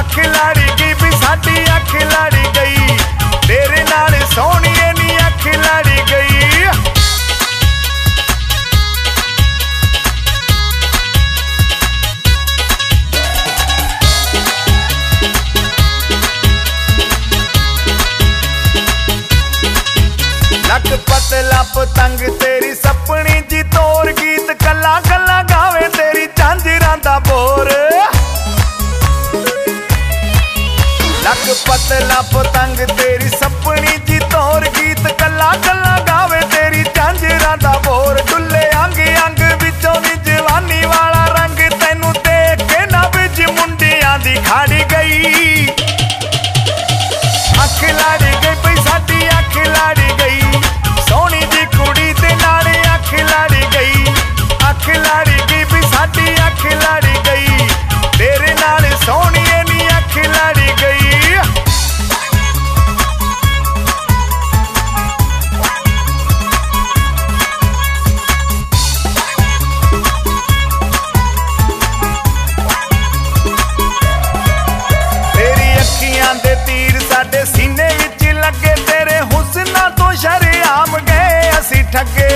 अख लाड़ी गई भी साडी अख लाड़ी गई, तेरे नाल सोहणीए नी अख लाड़ी गई। लक पतला पतंग तेरी सपनी जी तोर, गीत कला कला गावे तेरी झांजरां दा बोर। लक पतला पतंग तेरी सपनी जी तोर, गीत कला कला गावे तेरी झांजरां दा बोर। डुले अंग अंग विचों नी जवानी वाला रंग, तैनू देख के ना विच मुंडियां दी खड़ गई। अख लाड़ी गई पई साडी अख लाड़ी गई, सोहनी जी कुड़ी ते नाले अख लाड़ी गई। अख लाड़ी गई भी साडी अख लाड़ी गई, तेरे नाल सोहणीए नी अख लाड़ी गई। तेरी अखियां दे तीर साडे सीने विच लगे, तेरे हुस्ना तो शरेआम गए असी ठगे।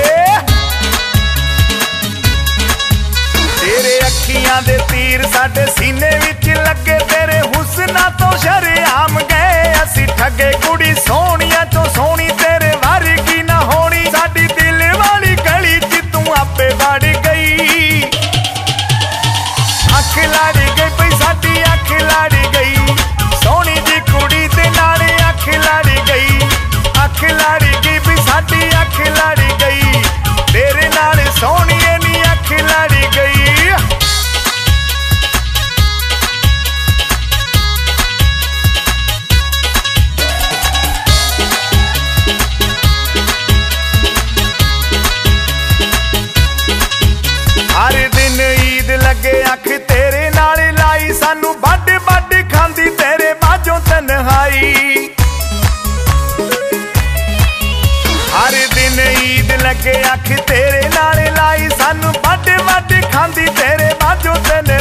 तेरे अखियां दे तीर साडे सीने विच लगे, तेरे हुस्ना तो शरेआम गए असी ठगे। कुड़ी सोहणिया चों सोहणी तेरे वर्गी ना होनी, साडी दिल वाली गली च तू आपे वड़ गई। अख लाड़ी गई पई साडी अख लाड़ी गई, सोहनी जी कुड़ी ते नाले अख लाड़ी गई। अख लाड़ी गई भी साडी अख लाड़ी गई, तेरे नाल सोहणीए नी अख लाड़ी गई। हर दिन ईद लगे अख तेरे नाल लाई, सानू बड बड खांदी तेरे बाजों तन्हाई। हर दिन ईद लगे अख तेरे नाल लाई, सानू बड बड खांदी तेरे बाजों तन्हाई।